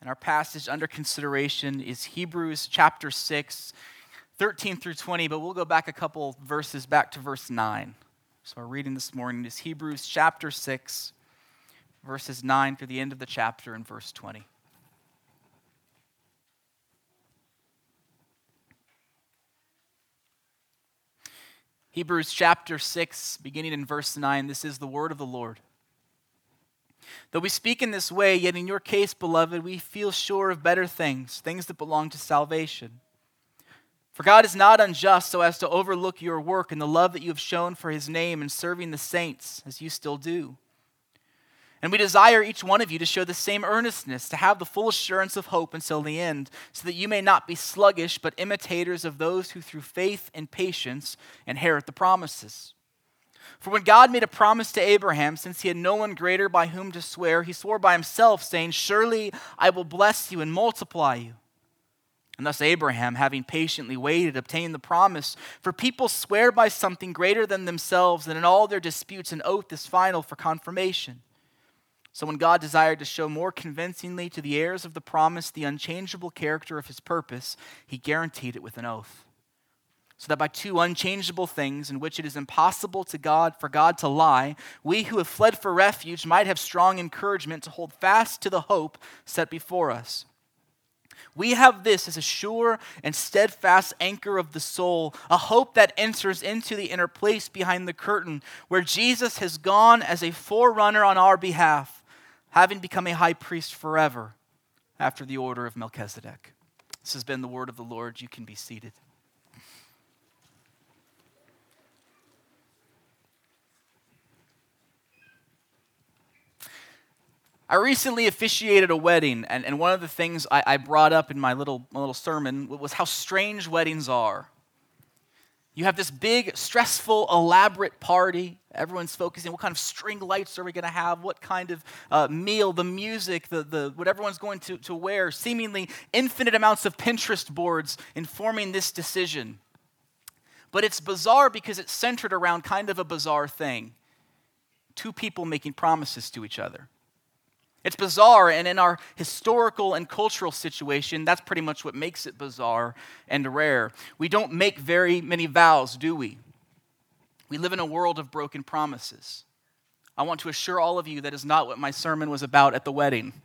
And our passage under consideration is Hebrews chapter 6, 13 through 20, but we'll go back a couple verses back to verse 9. So our reading this morning is Hebrews chapter 6, verses 9 through the end of the chapter and verse 20. Hebrews chapter 6, beginning in verse 9, this is the word of the Lord. Though we speak in this way, yet in your case, beloved, we feel sure of better things, things that belong to salvation. For God is not unjust so as to overlook your work and the love that you have shown for his name in serving the saints, as you still do. And we desire each one of you to show the same earnestness, to have the full assurance of hope until the end, so that you may not be sluggish, but imitators of those who through faith and patience inherit the promises. For when God made a promise to Abraham, since he had no one greater by whom to swear, he swore by himself, saying, "Surely I will bless you and multiply you." And thus Abraham, having patiently waited, obtained the promise. For people swear by something greater than themselves, and in all their disputes an oath is final for confirmation. So when God desired to show more convincingly to the heirs of the promise the unchangeable character of his purpose, he guaranteed it with an oath. So that by two unchangeable things in which it is impossible for God to lie, we who have fled for refuge might have strong encouragement to hold fast to the hope set before us. We have this as a sure and steadfast anchor of the soul, a hope that enters into the inner place behind the curtain, where Jesus has gone as a forerunner on our behalf, having become a high priest forever after the order of Melchizedek. This has been the word of the Lord. You can be seated. I recently officiated a wedding, and one of the things I brought up in my little sermon was how strange weddings are. You have this big, stressful, elaborate party. Everyone's focusing, what kind of string lights are we going to have? What kind of meal, the music, what everyone's going to wear. Seemingly infinite amounts of Pinterest boards informing this decision. But it's bizarre because it's centered around kind of a bizarre thing. Two people making promises to each other. It's bizarre, and in our historical and cultural situation, that's pretty much what makes it bizarre and rare. We don't make very many vows, do we? We live in a world of broken promises. I want to assure all of you that is not what my sermon was about at the wedding.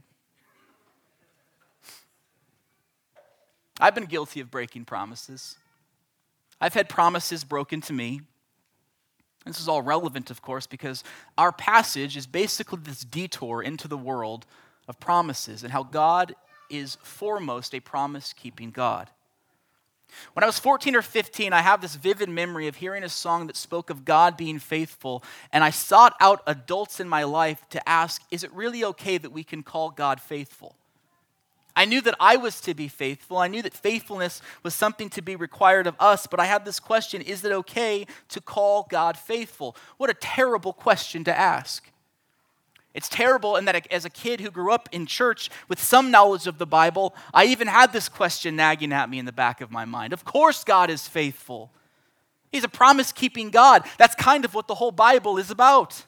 I've been guilty of breaking promises. I've had promises broken to me. This is all relevant, of course, because our passage is basically this detour into the world of promises and how God is foremost a promise-keeping God. When I was 14 or 15, I have this vivid memory of hearing a song that spoke of God being faithful, and I sought out adults in my life to ask, is it really okay that we can call God faithful? I knew that I was to be faithful. I knew that faithfulness was something to be required of us, but I had this question, is it okay to call God faithful? What a terrible question to ask. It's terrible in that as a kid who grew up in church with some knowledge of the Bible, I even had this question nagging at me in the back of my mind. Of course God is faithful. He's a promise-keeping God. That's kind of what the whole Bible is about.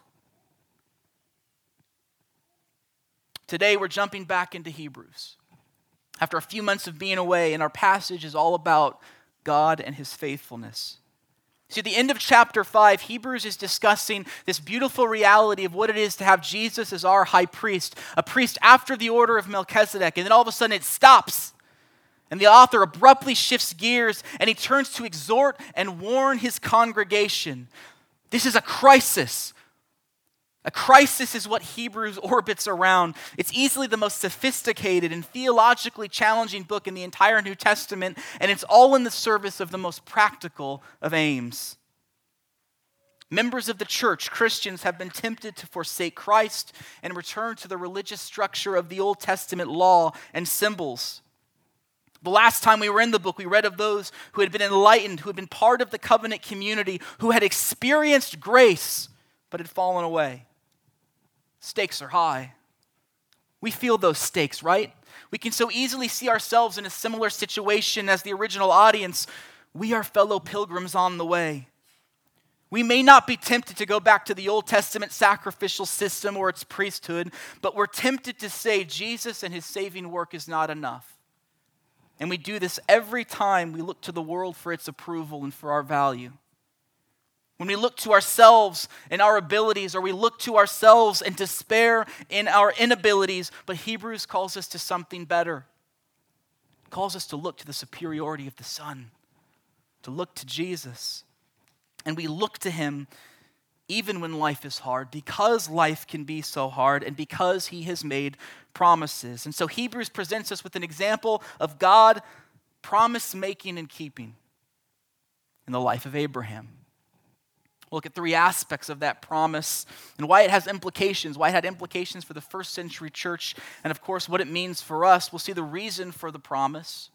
Today we're jumping back into Hebrews. After a few months of being away, and our passage is all about God and his faithfulness. See, at the end of chapter 5, Hebrews is discussing this beautiful reality of what it is to have Jesus as our high priest, a priest after the order of Melchizedek, and then all of a sudden it stops. And the author abruptly shifts gears, and he turns to exhort and warn his congregation. This is a crisis. A crisis is what Hebrews orbits around. It's easily the most sophisticated and theologically challenging book in the entire New Testament, and it's all in the service of the most practical of aims. Members of the church, Christians, have been tempted to forsake Christ and return to the religious structure of the Old Testament law and symbols. The last time we were in the book, we read of those who had been enlightened, who had been part of the covenant community, who had experienced grace, but had fallen away. Stakes are high. We feel those stakes, right? We can so easily see ourselves in a similar situation as the original audience. We are fellow pilgrims on the way. We may not be tempted to go back to the Old Testament sacrificial system or its priesthood, but we're tempted to say Jesus and his saving work is not enough. And we do this every time we look to the world for its approval and for our value. When we look to ourselves and our abilities, or we look to ourselves and despair in our inabilities, but Hebrews calls us to something better. It calls us to look to the superiority of the Son, to look to Jesus. And we look to him even when life is hard, because life can be so hard and because he has made promises. And so Hebrews presents us with an example of God promise making and keeping in the life of Abraham. We'll look at three aspects of that promise and why it has implications, why it had implications for the first century church, and of course what it means for us. We'll see the reason for the promise,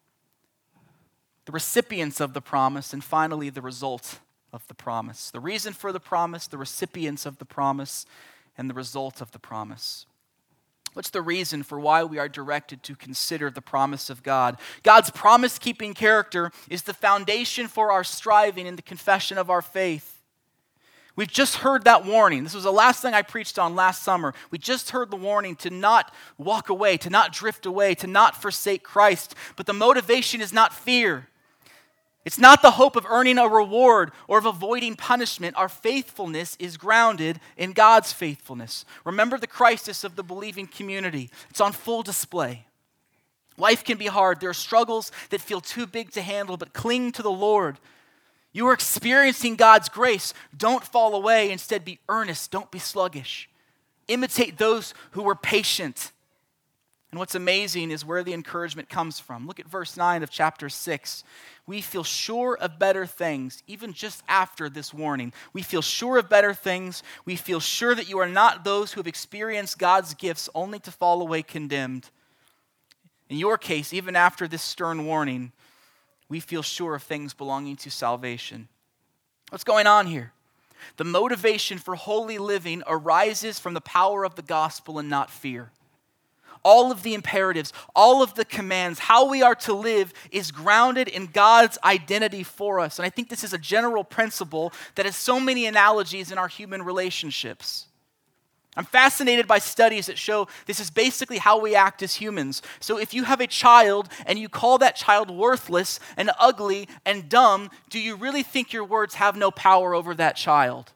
the recipients of the promise, and finally the result of the promise. The reason for the promise, the recipients of the promise, and the result of the promise. What's the reason for why we are directed to consider the promise of God? God's promise-keeping character is the foundation for our striving in the confession of our faith. We've just heard that warning. This was the last thing I preached on last summer. We just heard the warning to not walk away, to not drift away, to not forsake Christ. But the motivation is not fear. It's not the hope of earning a reward or of avoiding punishment. Our faithfulness is grounded in God's faithfulness. Remember the crisis of the believing community. It's on full display. Life can be hard. There are struggles that feel too big to handle, but cling to the Lord. You are experiencing God's grace. Don't fall away. Instead, be earnest. Don't be sluggish. Imitate those who were patient. And what's amazing is where the encouragement comes from. Look at verse 9 of chapter 6. We feel sure of better things, even just after this warning. We feel sure of better things. We feel sure that you are not those who have experienced God's gifts only to fall away condemned. In your case, even after this stern warning, we feel sure of things belonging to salvation. What's going on here? The motivation for holy living arises from the power of the gospel and not fear. All of the imperatives, all of the commands, how we are to live is grounded in God's identity for us. And I think this is a general principle that has so many analogies in our human relationships. I'm fascinated by studies that show this is basically how we act as humans. So if you have a child and you call that child worthless and ugly and dumb, do you really think your words have no power over that child?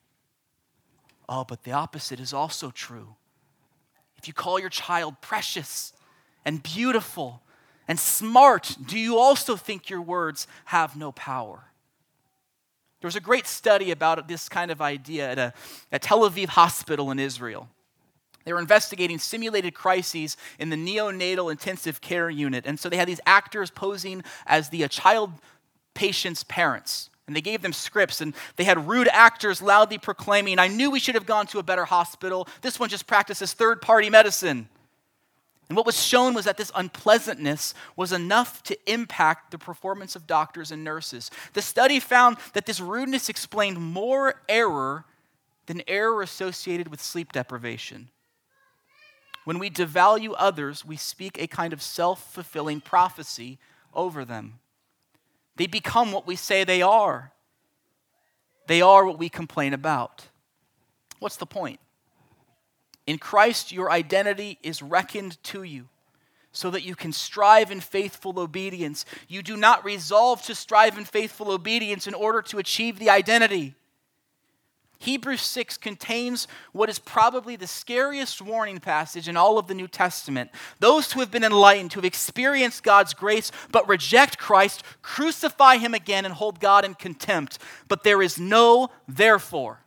Oh, but the opposite is also true. If you call your child precious and beautiful and smart, do you also think your words have no power? There was a great study about this kind of idea at a Tel Aviv hospital in Israel. They were investigating simulated crises in the neonatal intensive care unit. And so they had these actors posing as the child patient's parents. And they gave them scripts, and they had rude actors loudly proclaiming, "I knew we should have gone to a better hospital. This one just practices third-party medicine." And what was shown was that this unpleasantness was enough to impact the performance of doctors and nurses. The study found that this rudeness explained more error than error associated with sleep deprivation. When we devalue others, we speak a kind of self-fulfilling prophecy over them. They become what we say they are. They are what we complain about. What's the point? In Christ, your identity is reckoned to you so that you can strive in faithful obedience. You do not resolve to strive in faithful obedience in order to achieve the identity. Hebrews 6 contains what is probably the scariest warning passage in all of the New Testament. Those who have been enlightened, who have experienced God's grace, but reject Christ, crucify him again and hold God in contempt. But there is no therefore.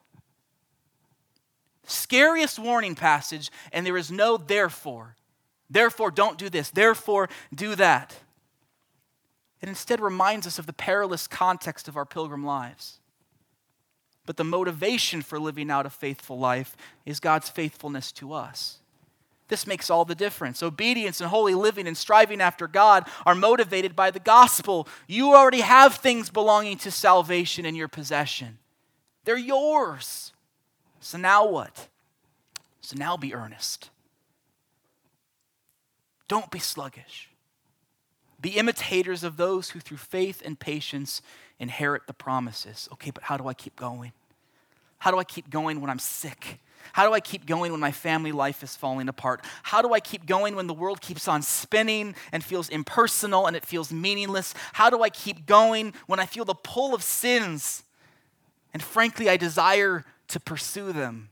Scariest warning passage, and there is no therefore. Therefore, don't do this. Therefore, do that. It instead reminds us of the perilous context of our pilgrim lives. But the motivation for living out a faithful life is God's faithfulness to us. This makes all the difference. Obedience and holy living and striving after God are motivated by the gospel. You already have things belonging to salvation in your possession. They're yours. So now what? So now be earnest. Don't be sluggish. Be imitators of those who through faith and patience inherit the promises. Okay, but how do I keep going? How do I keep going when I'm sick? How do I keep going when my family life is falling apart? How do I keep going when the world keeps on spinning and feels impersonal and it feels meaningless? How do I keep going when I feel the pull of sins and frankly I desire to pursue them?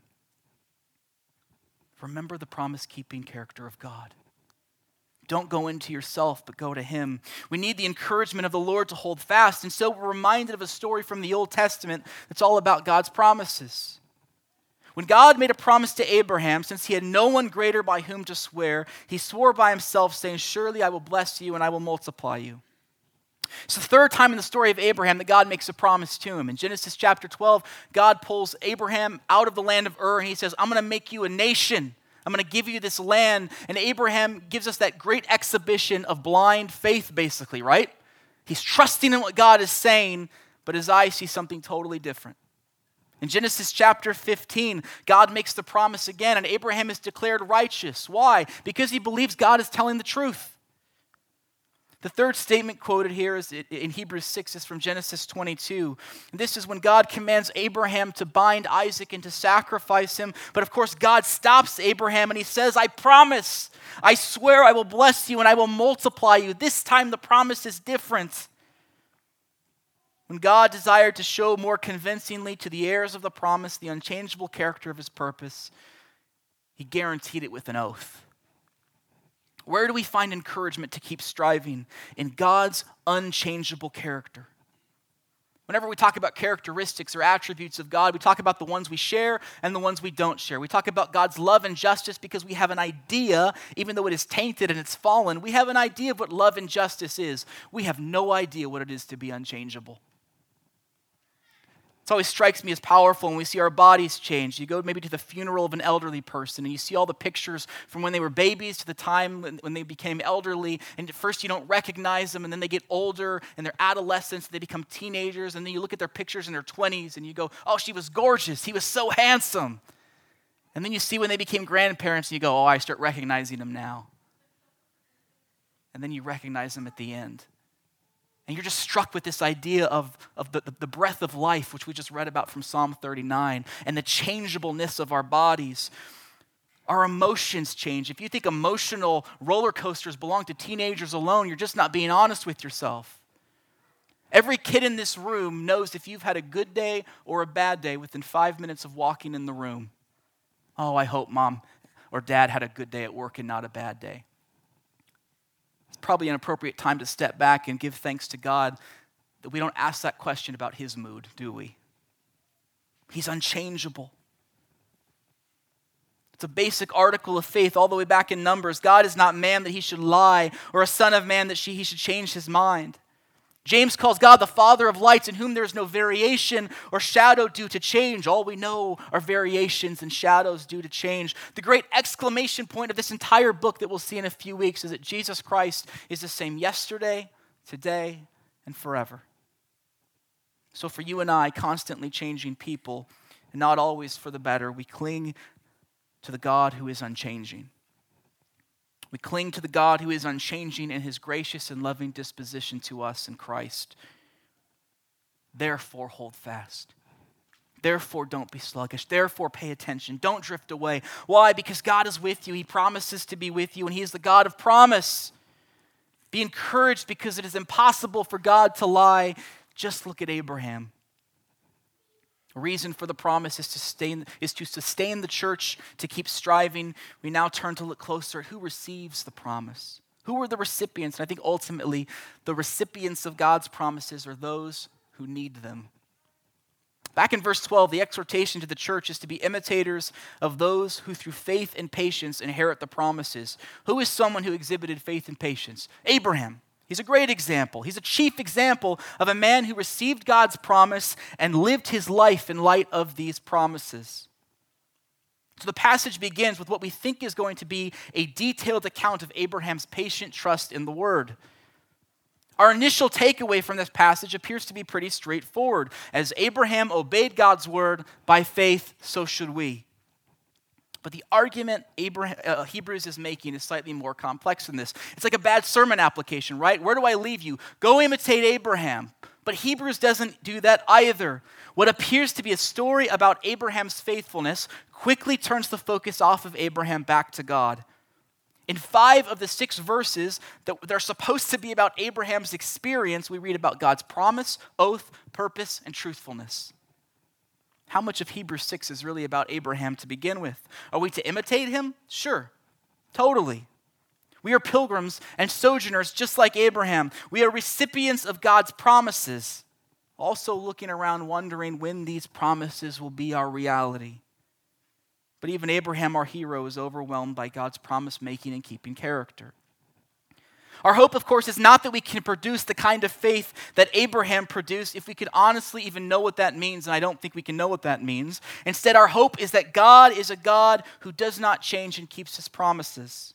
Remember the promise-keeping character of God. Don't go into yourself, but go to him. We need the encouragement of the Lord to hold fast, and so we're reminded of a story from the Old Testament that's all about God's promises. When God made a promise to Abraham, since he had no one greater by whom to swear, he swore by himself, saying, "Surely I will bless you and I will multiply you." It's the third time in the story of Abraham that God makes a promise to him. In Genesis chapter 12, God pulls Abraham out of the land of Ur, and he says, "I'm going to make you a nation. I'm going to give you this land." And Abraham gives us that great exhibition of blind faith, basically, right? He's trusting in what God is saying, but his eyes see something totally different. In Genesis chapter 15, God makes the promise again, and Abraham is declared righteous. Why? Because he believes God is telling the truth. The third statement quoted here is in Hebrews 6 is from Genesis 22. And this is when God commands Abraham to bind Isaac and to sacrifice him. But of course, God stops Abraham and he says, "I promise, I swear I will bless you and I will multiply you." This time the promise is different. When God desired to show more convincingly to the heirs of the promise the unchangeable character of his purpose, he guaranteed it with an oath. Where do we find encouragement to keep striving? In God's unchangeable character. Whenever we talk about characteristics or attributes of God, we talk about the ones we share and the ones we don't share. We talk about God's love and justice because we have an idea, even though it is tainted and it's fallen, we have an idea of what love and justice is. We have no idea what it is to be unchangeable. It always strikes me as powerful when we see our bodies change. You go maybe to the funeral of an elderly person and you see all the pictures from when they were babies to the time when they became elderly, and at first you don't recognize them, and then they get older and they're adolescents, they become teenagers, and then you look at their pictures in their 20s and you go, "Oh, she was gorgeous, he was so handsome." And then you see when they became grandparents and you go, "Oh, I start recognizing them now." And then you recognize them at the end. And you're just struck with this idea of the breath of life, which we just read about from Psalm 39, and the changeableness of our bodies. Our emotions change. If you think emotional roller coasters belong to teenagers alone, you're just not being honest with yourself. Every kid in this room knows if you've had a good day or a bad day within 5 minutes of walking in the room. "Oh, I hope mom or dad had a good day at work and not a bad day." Probably an appropriate time to step back and give thanks to God that we don't ask that question about his mood, do we? He's unchangeable. It's a basic article of faith all the way back in Numbers. God is not man that he should lie, or a son of man that he should change his mind. James calls God the Father of lights, in whom there is no variation or shadow due to change. All we know are variations and shadows due to change. The great exclamation point of this entire book that we'll see in a few weeks is that Jesus Christ is the same yesterday, today, and forever. So for you and I, constantly changing people, and not always for the better, we cling to the God who is unchanging. We cling to the God who is unchanging in his gracious and loving disposition to us in Christ. Therefore, hold fast. Therefore, don't be sluggish. Therefore, pay attention. Don't drift away. Why? Because God is with you. He promises to be with you, and he is the God of promise. Be encouraged because it is impossible for God to lie. Just look at Abraham. A reason for the promise is to sustain the church, to keep striving. We now turn to look closer at who receives the promise. Who are the recipients? And I think ultimately the recipients of God's promises are those who need them. Back in verse 12, the exhortation to the church is to be imitators of those who through faith and patience inherit the promises. Who is someone who exhibited faith and patience? Abraham. He's a great example. He's a chief example of a man who received God's promise and lived his life in light of these promises. So the passage begins with what we think is going to be a detailed account of Abraham's patient trust in the word. Our initial takeaway from this passage appears to be pretty straightforward. As Abraham obeyed God's word by faith, so should we. But the argument Hebrews is making is slightly more complex than this. It's like a bad sermon application, right? Where do I leave you? Go imitate Abraham. But Hebrews doesn't do that either. What appears to be a story about Abraham's faithfulness quickly turns the focus off of Abraham back to God. In 5 of the 6 verses that are supposed to be about Abraham's experience, we read about God's promise, oath, purpose, and truthfulness. How much of Hebrews 6 is really about Abraham to begin with? Are we to imitate him? Sure, totally. We are pilgrims and sojourners just like Abraham. We are recipients of God's promises, also looking around wondering when these promises will be our reality. But even Abraham, our hero, is overwhelmed by God's promise-making and keeping character. Our hope, of course, is not that we can produce the kind of faith that Abraham produced if we could honestly even know what that means, and I don't think we can know what that means. Instead, our hope is that God is a God who does not change and keeps his promises.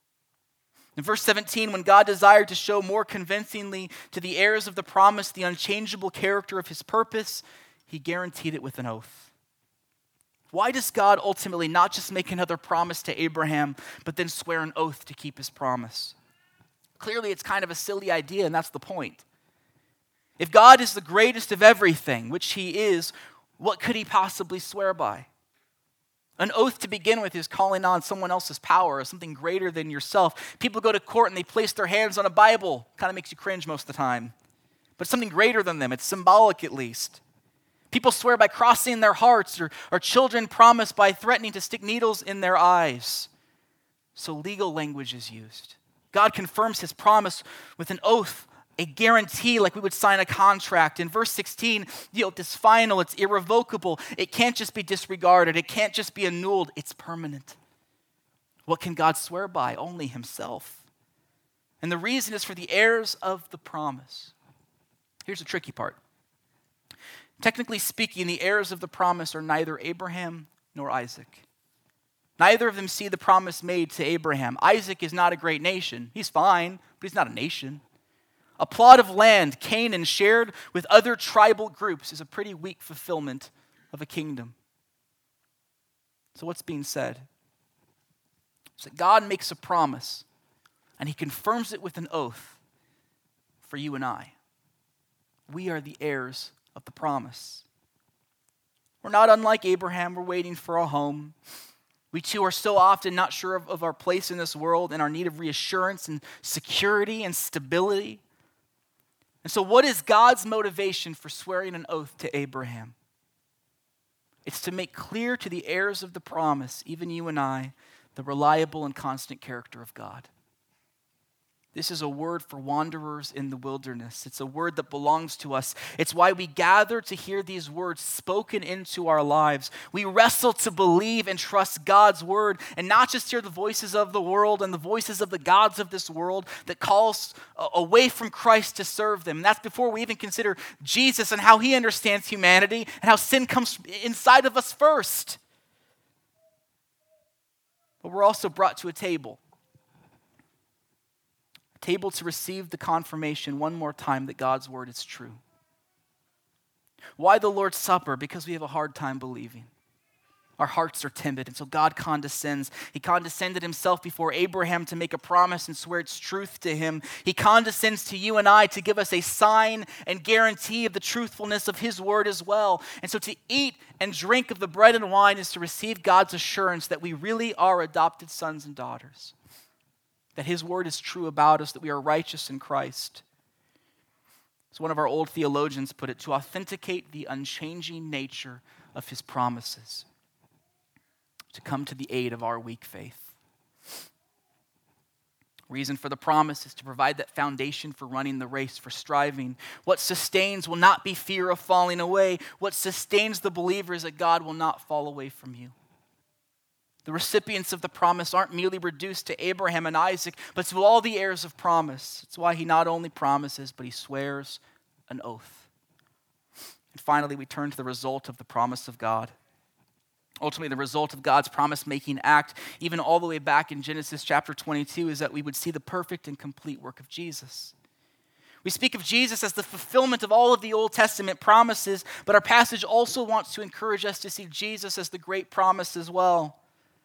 In verse 17, when God desired to show more convincingly to the heirs of the promise the unchangeable character of his purpose, he guaranteed it with an oath. Why does God ultimately not just make another promise to Abraham, but then swear an oath to keep his promise? Clearly, it's kind of a silly idea, and that's the point. If God is the greatest of everything, which he is, what could he possibly swear by? An oath to begin with is calling on someone else's power or something greater than yourself. People go to court and they place their hands on a Bible. Kind of makes you cringe most of the time. But something greater than them. It's symbolic at least. People swear by crossing their hearts, or children promise by threatening to stick needles in their eyes. So legal language is used. God confirms his promise with an oath, a guarantee, like we would sign a contract. In verse 16, the oath is final, it's irrevocable. It can't just be disregarded. It can't just be annulled. It's permanent. What can God swear by? Only himself. And the reason is for the heirs of the promise. Here's the tricky part. Technically speaking, the heirs of the promise are neither Abraham nor Isaac. Neither of them see the promise made to Abraham. Isaac is not a great nation. He's fine, but he's not a nation. A plot of land, Canaan, shared with other tribal groups is a pretty weak fulfillment of a kingdom. So what's being said? It's that God makes a promise, and he confirms it with an oath for you and I. We are the heirs of the promise. We're not unlike Abraham. We're waiting for a home. We too are so often not sure of our place in this world and our need of reassurance and security and stability. And so what is God's motivation for swearing an oath to Abraham? It's to make clear to the heirs of the promise, even you and I, the reliable and constant character of God. This is a word for wanderers in the wilderness. It's a word that belongs to us. It's why we gather to hear these words spoken into our lives. We wrestle to believe and trust God's word and not just hear the voices of the world and the voices of the gods of this world that calls away from Christ to serve them. And that's before we even consider Jesus and how he understands humanity and how sin comes inside of us first. But we're also brought to a table to receive the confirmation one more time that God's word is true. Why the Lord's Supper? Because we have a hard time believing. Our hearts are timid, and so God condescends. He condescended himself before Abraham to make a promise and swear its truth to him. He condescends to you and I to give us a sign and guarantee of the truthfulness of his word as well. And so to eat and drink of the bread and wine is to receive God's assurance that we really are adopted sons and daughters. That his word is true about us, that we are righteous in Christ. As one of our old theologians put it, to authenticate the unchanging nature of his promises, to come to the aid of our weak faith. Reason for the promise is to provide that foundation for running the race, for striving. What sustains will not be fear of falling away. What sustains the believer is that God will not fall away from you. The recipients of the promise aren't merely reduced to Abraham and Isaac, but to all the heirs of promise. It's why he not only promises, but he swears an oath. And finally, we turn to the result of the promise of God. Ultimately, the result of God's promise-making act, even all the way back in Genesis chapter 22, is that we would see the perfect and complete work of Jesus. We speak of Jesus as the fulfillment of all of the Old Testament promises, but our passage also wants to encourage us to see Jesus as the great promise as well.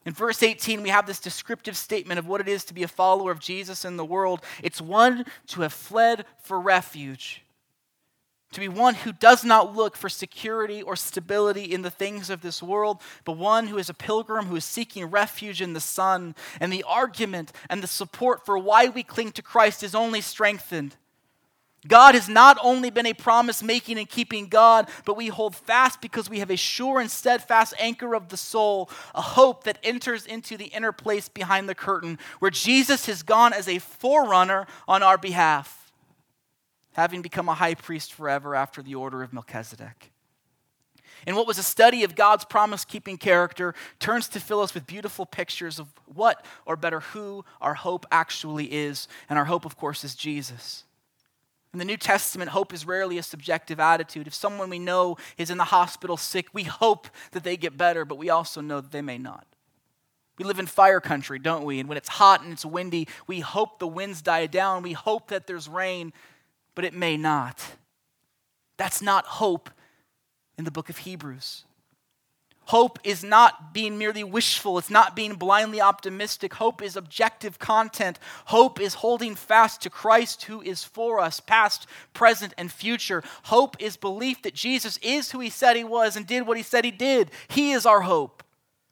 In verse 18, we have this descriptive statement of what it is to be a follower of Jesus in the world. It's one to have fled for refuge, to be one who does not look for security or stability in the things of this world, but one who is a pilgrim who is seeking refuge in the Son. And the argument and the support for why we cling to Christ is only strengthened. God has not only been a promise-making and keeping God, but we hold fast because we have a sure and steadfast anchor of the soul, a hope that enters into the inner place behind the curtain, where Jesus has gone as a forerunner on our behalf, having become a high priest forever after the order of Melchizedek. And what was a study of God's promise-keeping character turns to fill us with beautiful pictures of what, or better, who our hope actually is. And our hope, of course, is Jesus. In the New Testament, hope is rarely a subjective attitude. If someone we know is in the hospital sick, we hope that they get better, but we also know that they may not. We live in fire country, don't we? And when it's hot and it's windy, we hope the winds die down. We hope that there's rain, but it may not. That's not hope in the book of Hebrews. Hope is not being merely wishful. It's not being blindly optimistic. Hope is objective content. Hope is holding fast to Christ who is for us, past, present, and future. Hope is belief that Jesus is who he said he was and did what he said he did. He is our hope.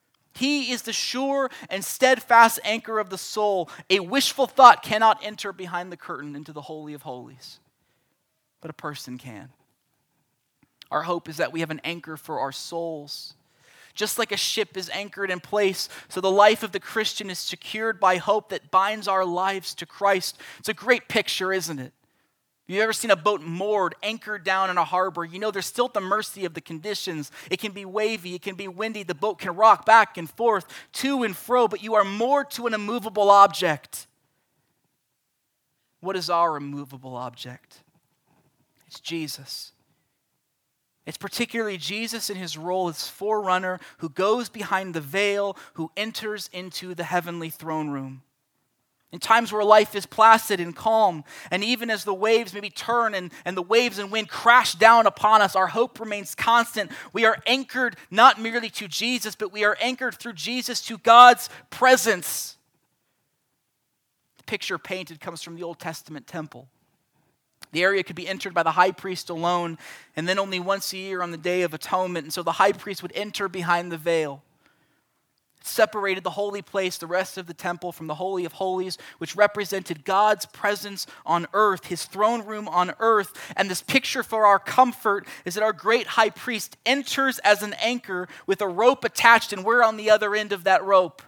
He is the sure and steadfast anchor of the soul. A wishful thought cannot enter behind the curtain into the Holy of Holies, but a person can. Our hope is that we have an anchor for our souls. Just like a ship is anchored in place, so the life of the Christian is secured by hope that binds our lives to Christ. It's a great picture, isn't it? Have you ever seen a boat moored, anchored down in a harbor? You know, there's still at the mercy of the conditions. It can be wavy, it can be windy, the boat can rock back and forth, to and fro, but you are moored to an immovable object. What is our immovable object? It's Jesus. It's particularly Jesus in his role as forerunner who goes behind the veil, who enters into the heavenly throne room. In times where life is placid and calm, and even as the waves maybe turn and the waves and wind crash down upon us, our hope remains constant. We are anchored not merely to Jesus, but we are anchored through Jesus to God's presence. The picture painted comes from the Old Testament temple. The area could be entered by the high priest alone, and then only once a year on the Day of Atonement. And so the high priest would enter behind the veil. It separated the holy place, the rest of the temple, from the Holy of Holies, which represented God's presence on earth, his throne room on earth. And this picture for our comfort is that our great high priest enters as an anchor with a rope attached, and we're on the other end of that rope.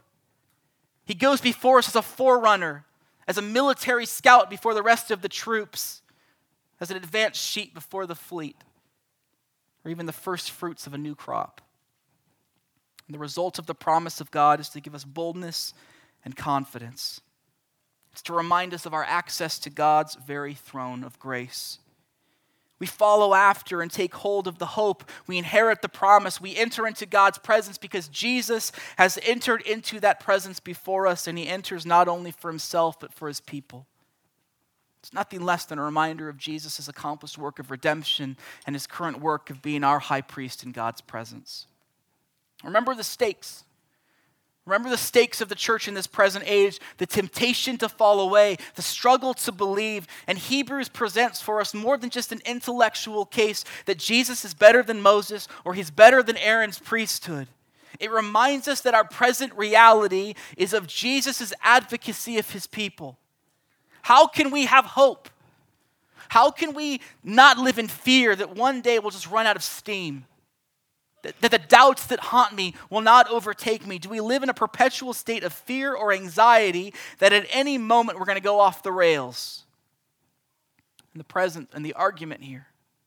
He goes before us as a forerunner, as a military scout before the rest of the troops, as an advanced sheep before the fleet, or even the first fruits of a new crop. And the result of the promise of God is to give us boldness and confidence. It's to remind us of our access to God's very throne of grace. We follow after and take hold of the hope. We inherit the promise. We enter into God's presence because Jesus has entered into that presence before us, and he enters not only for himself, but for his people. It's nothing less than a reminder of Jesus' accomplished work of redemption and his current work of being our high priest in God's presence. Remember the stakes. Remember the stakes of the church in this present age, the temptation to fall away, the struggle to believe. And Hebrews presents for us more than just an intellectual case that Jesus is better than Moses or he's better than Aaron's priesthood. It reminds us that our present reality is of Jesus' advocacy of his people. How can we have hope? How can we not live in fear that one day we'll just run out of steam? That the doubts that haunt me will not overtake me? Do we live in a perpetual state of fear or anxiety that at any moment we're going to go off the rails? And the present and the argument here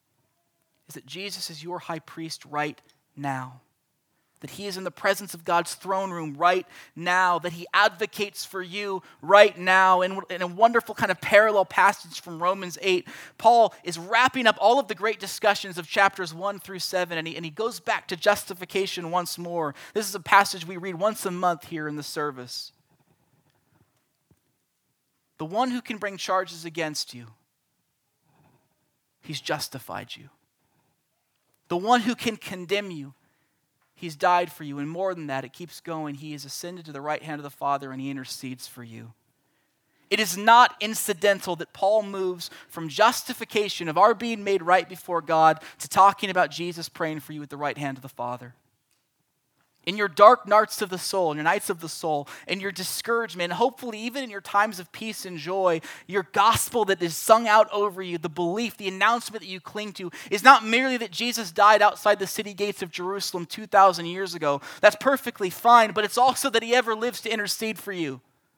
is that Jesus is your high priest right now. That he is in the presence of God's throne room right now, that he advocates for you right now. In a wonderful kind of parallel passage from Romans 8, Paul is wrapping up all of the great discussions of chapters 1 through 7, and he goes back to justification once more. This is a passage we read once a month here in the service. The one who can bring charges against you, he's justified you. The one who can condemn you, He's died for you, and more than that, it keeps going. He has ascended to the right hand of the Father, and he intercedes for you. It is not incidental that Paul moves from justification of our being made right before God to talking about Jesus praying for you at the right hand of the Father. In your dark nights of the soul, in your nights of the soul, in your discouragement, hopefully even in your times of peace and joy, your gospel that is sung out over you, the belief, the announcement that you cling to, is not merely that Jesus died outside the city gates of Jerusalem 2,000 years ago. That's perfectly fine, but it's also that he ever lives to intercede for you.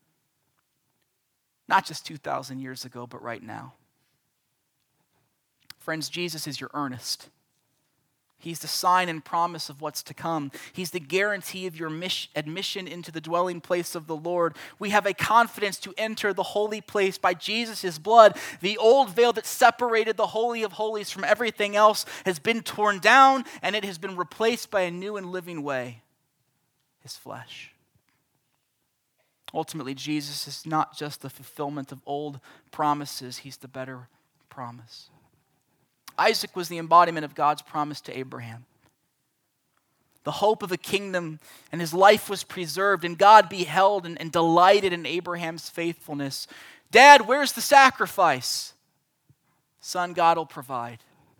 Not just 2,000 years ago, but right now. Friends, Jesus is your earnest. He's the sign and promise of what's to come. He's the guarantee of your admission into the dwelling place of the Lord. We have a confidence to enter the holy place by Jesus' blood. The old veil that separated the Holy of Holies from everything else has been torn down, and it has been replaced by a new and living way, his flesh. Ultimately, Jesus is not just the fulfillment of old promises, he's the better promise. Isaac was the embodiment of God's promise to Abraham. The hope of a kingdom, and his life was preserved, and God beheld and delighted in Abraham's faithfulness. Dad, where's the sacrifice? Son, God will provide.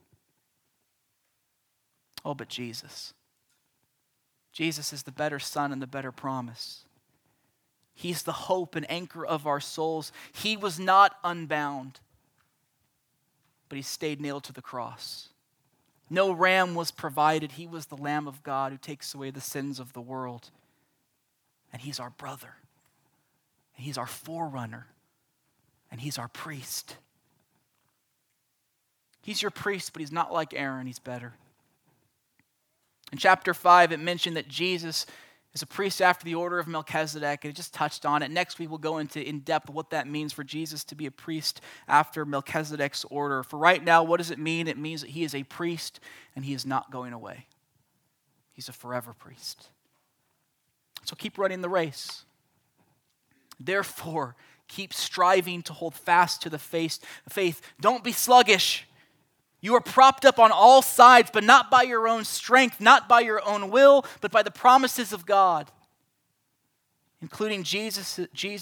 Oh, but Jesus. Jesus is the better son and the better promise. He's the hope and anchor of our souls. He was not unbound, but he stayed nailed to the cross. No ram was provided. He was the Lamb of God who takes away the sins of the world. And he's our brother. And he's our forerunner. And he's our priest. He's your priest, but he's not like Aaron. He's better. In chapter 5, it mentioned that Jesus is a priest after the order of Melchizedek, and it just touched on it. Next week, we'll go into in depth what that means for Jesus to be a priest after Melchizedek's order. For right now, what does it mean? It means that he is a priest, and he is not going away. He's a forever priest. So keep running the race. Therefore, keep striving to hold fast to the faith. Don't be sluggish. You are propped up on all sides, but not by your own strength, not by your own will, but by the promises of God, including Jesus,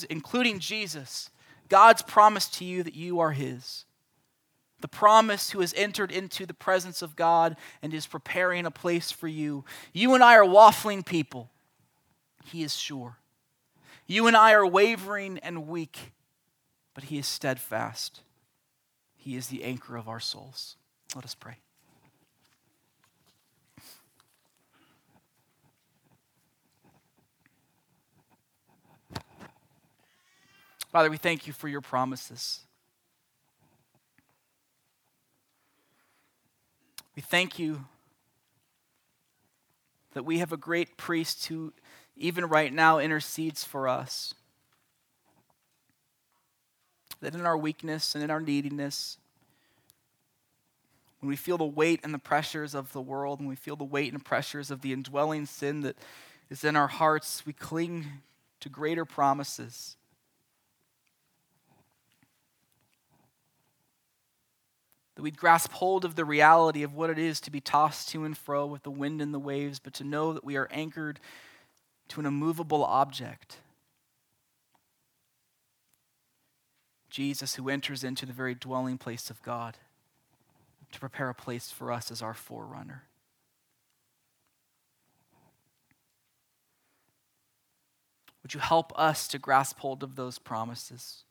God's promise to you that you are his. The promise who has entered into the presence of God and is preparing a place for you. You and I are waffling people. He is sure. You and I are wavering and weak, but he is steadfast. He is the anchor of our souls. Let us pray. Father, we thank you for your promises. We thank you that we have a great priest who even right now intercedes for us. That in our weakness and in our neediness, when we feel the weight and the pressures of the world, when we feel the weight and pressures of the indwelling sin that is in our hearts, we cling to greater promises. That we'd grasp hold of the reality of what it is to be tossed to and fro with the wind and the waves, but to know that we are anchored to an immovable object. Jesus, who enters into the very dwelling place of God to prepare a place for us as our forerunner. Would you help us to grasp hold of those promises?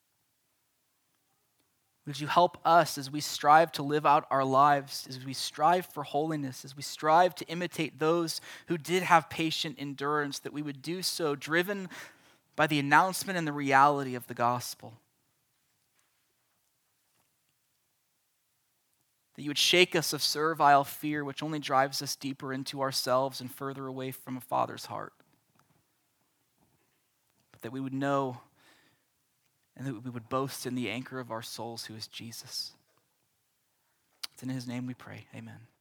Would you help us as we strive to live out our lives, as we strive for holiness, as we strive to imitate those who did have patient endurance, that we would do so driven by the announcement and the reality of the gospel? That you would shake us of servile fear, which only drives us deeper into ourselves and further away from a Father's heart. But that we would know and that we would boast in the anchor of our souls, who is Jesus. It's in his name we pray. Amen.